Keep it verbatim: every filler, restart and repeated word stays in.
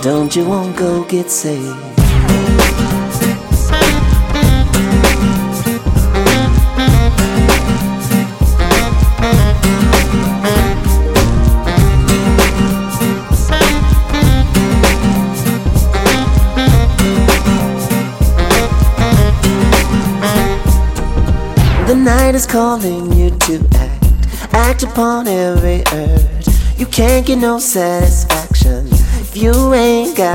Don't you want to go get saved? The night is calling you to act, act upon every urge. You can't get no satisfaction if you ain't got